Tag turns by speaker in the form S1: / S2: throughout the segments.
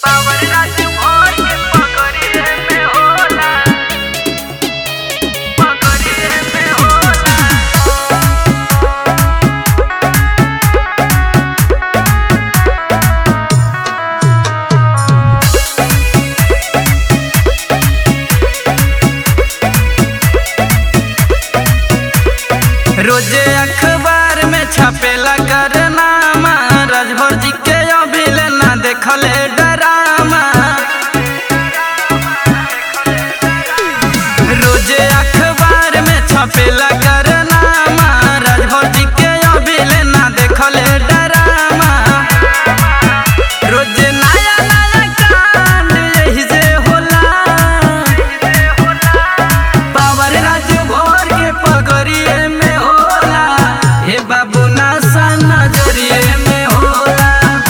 S1: रोजे अखबार में छपेला करनामा, राजभर जी के अभिल ना देखले डरामा। रोजे अखबार में छपेला करनामा, राजभर जी के अभिल ना देखले डरामा। रोजे नया नया कांड यही से होला, पावर राजभर के पगड़िए में बाबू नासा नजरिए में होला।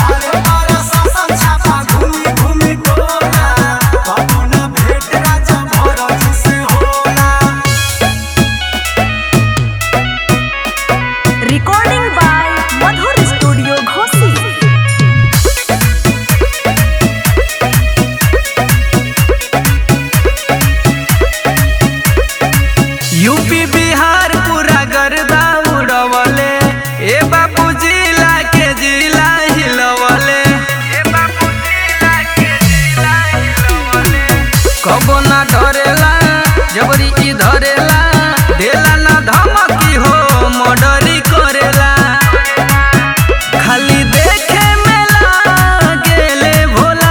S2: Recording by Madhur studio Ghosi.
S1: UP Bihar पूरा गर्दा उड़वले, ए बाबू जिला के जिला हिलवले। कबो ना डरेला जबरी ई धरेला, देला ना धमकी हो मर्डरी करेला। खाली देखे में लागेले भोला,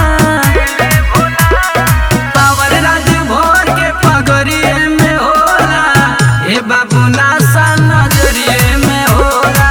S1: पावर राजभर के पगड़िए में होला। ए बाबू नासा नजरिए में होला।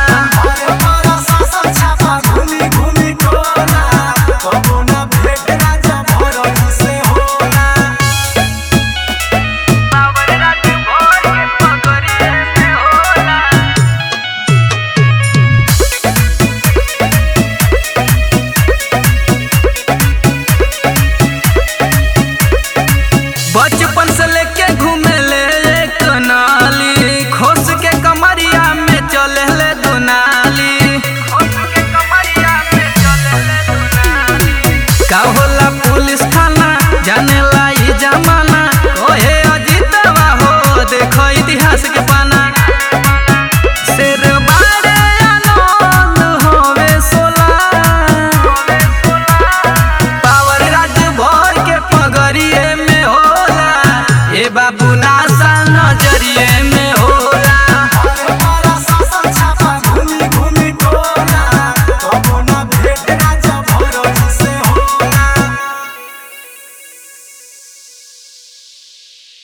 S1: बचपन से लेके घूमे ले एक नाली, खोस के कमरिया में चले ले दुनाली। का होला पुलिस थाना जाने ला ई जमाना, ओहे अजीतवा हो देखो इतिहास के पाना।